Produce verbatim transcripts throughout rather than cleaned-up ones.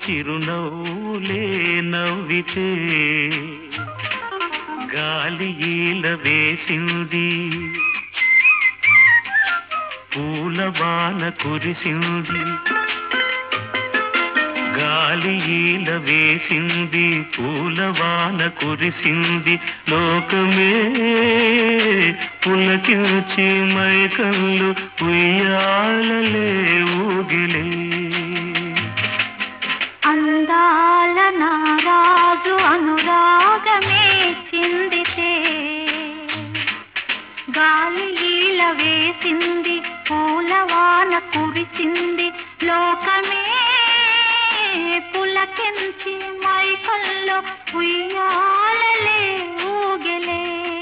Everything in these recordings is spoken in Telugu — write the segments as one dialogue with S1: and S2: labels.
S1: చిరునవ్వులే నవ్వితే గాలి ఈల వేసింది పూలవాన కురిసింది గాలి ఈల వేసింది పూలవాన కురిసింది లోకమే పులకించి మైకళ్ళు ఉయ్యాలలే ఊగిలే
S2: అందాల నారాజు అనురాగమే చిందితే గాలి ఈల వేసింది పూలవాన కురిసింది లోకమే పులకించి మైకల్లో ఉయ్యాలలే ఊగలే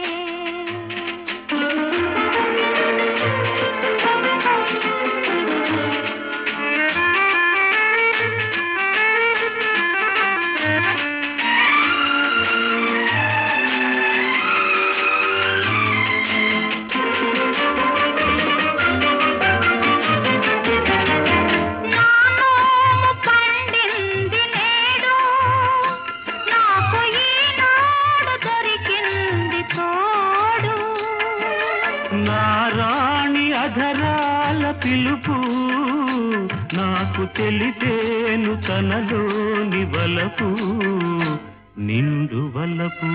S1: నారాణి అధరాల పిలుపు నాకు తెలితేను తనలోని వలపు నిండు వలపు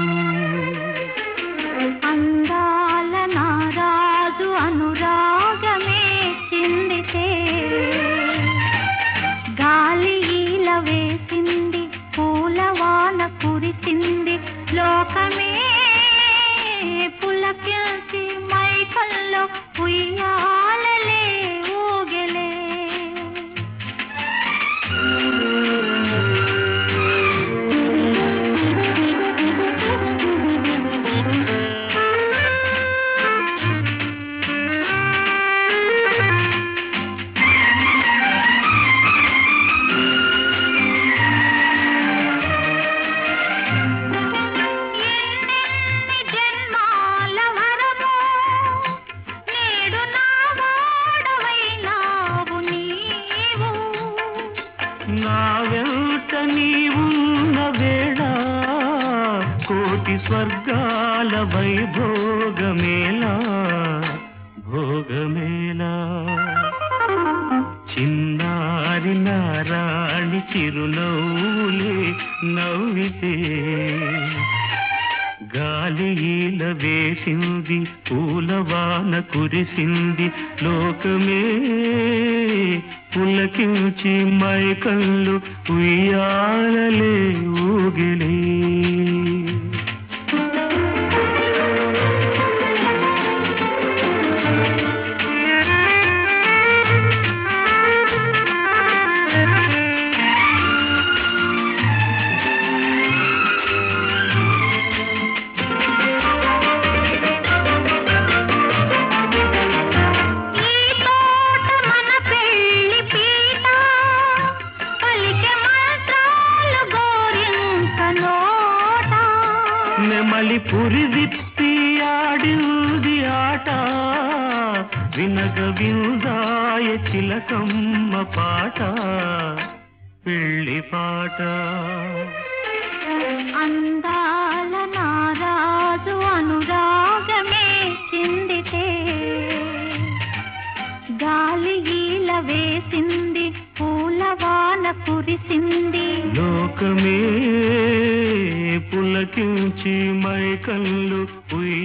S2: అందాల నారాజు అనురాగమే చిందితే గాలి ఈల వేసింది పూలవాన కురిసింది లోకమే పులకించి మైకల్లో ఉయ్యాలలే ఊగలే
S1: నా వెంట నీవున్న వేళ కోటి స్వర్గాల వైభోగమేలా భోగమేలా చిన్నారి నారాణి చిరునవ్వులే నవ్వితే గాలి ఈల వేసింది పూలవాన కురిసింది లోకమే పులకించి మైకళ్ళు ఉయ్యాలలే ఊగిలే నెమలి పురి విప్పి ఆడింది ఆట వినగ విందాయ చిలకమ్మ పాట పెళ్లి పాట
S2: అందాల నారాజు అనురాగమే చిందితే గాలి ఈల వేసింది పూలవాన కురిసింది
S1: లోకమే పులకించి మైకళ్ళు ఉయ్యాలలే